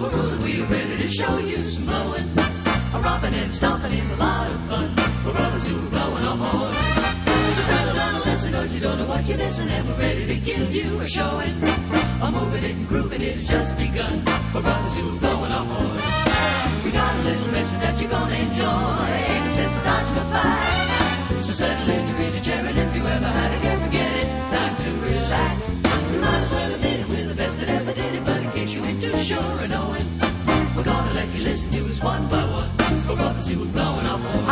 overruled. We're ready to show you some blowing. A romping and stomping is a lot of fun for brothers who are blowing our horns. So settle down and listen, cause you don't know what you're missing, and we're ready to give you a showing. A moving it and grooving it has just begun for brothers who are blowing our horns. We got a little message that you're gonna enjoy, ain't a sense of dodging the fight. So settle in your easy chair, and if you ever had a care, forget it, it's time to relax. We might as well admit it, we're the best that ever did it, but in case you ain't too sure of knowing, we're gonna let you listen to us one by one, for brothers who are blowing our horns.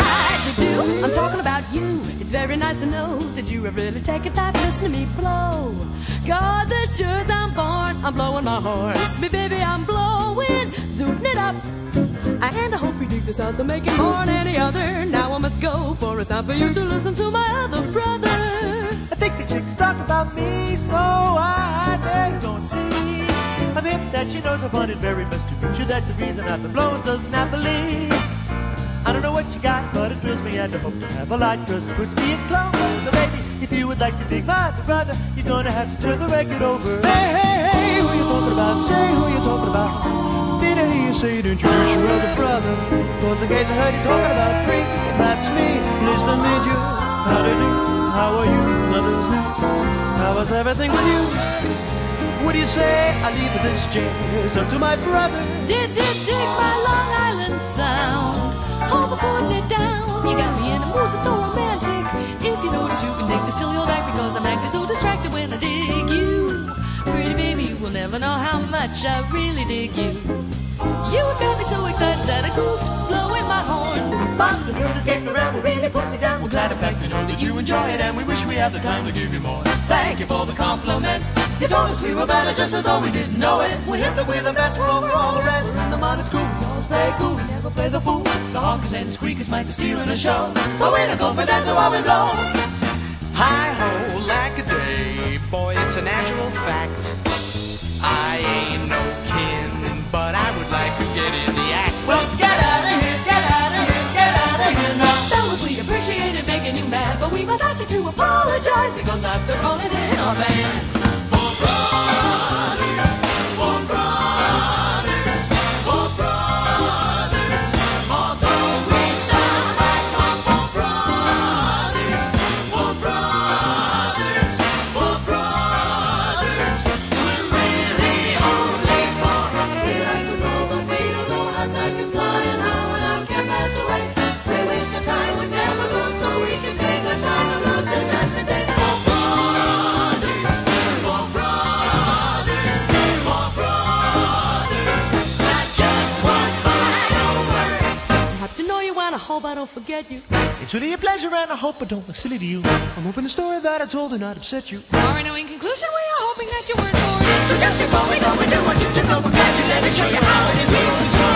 I'm talking about you. It's very nice to know that you have really taken time to listen to me blow. Cause as sure as I'm born, I'm blowing my horn. Listen me, baby, I'm blowing, zooming it up. And I hope you dig the sounds I'm making more than any other. Now I must go, for it's time for you to listen to my other brother. I think the chick's talking about me, so I better go and see. I'm hip that she knows I find it very best to meet you. That's the reason I've been blowing so snappily. I don't know what you got, but it thrills me and I hope to have a lot, cause it puts me in clover. So baby, if you would like to dig my brother, you're gonna have to turn the record over. Hey, hey, hey, who you talking about? Say who you talking about. Did I hear you say to introduce your other brother? Cause in case I heard you talking about freak, that's me. Pleased to meet you. How do you do? How are you? Brothers, how is everything with you? What do you say I leave this jazz up to my brother? Dig my Long Island sound. Hope I'm putting it down. You got me in a mood that's so romantic. If you notice, you can dig the silly old act, because I'm acting so distracted when I dig you. Pretty baby, you will never know how much I really dig you. You have got me so excited that I goofed, blowing my horn. Bob, the girls is getting around, will really put me down. We're glad in fact to know that you enjoy it, and we wish we had the time to give you more. Thank you for the compliment. You told us we were better just as though we didn't know it. We hit that we're the best, we're over all the rest. In the mud it's cool, we always play cool, we never play the fool. The honkers and squeakers might be stealing the show, but we don't go for that, so while we blow. Hi-ho, lack-a-day, boy, it's a natural fact. I ain't no kin, but I would like to get in the act. Well, get out of here, get out of here, get out of here now. Fellas, we appreciated making you mad, but we must ask you to apologize, because after all, it's in our band. I hope I don't forget you. It's really a pleasure and I hope I don't look silly to you. I'm hoping the story that I told did not upset you. Sorry, now in conclusion, we are hoping that you weren't bored. So just before we go, we do want you to know we're glad to let us show you how it is we always go.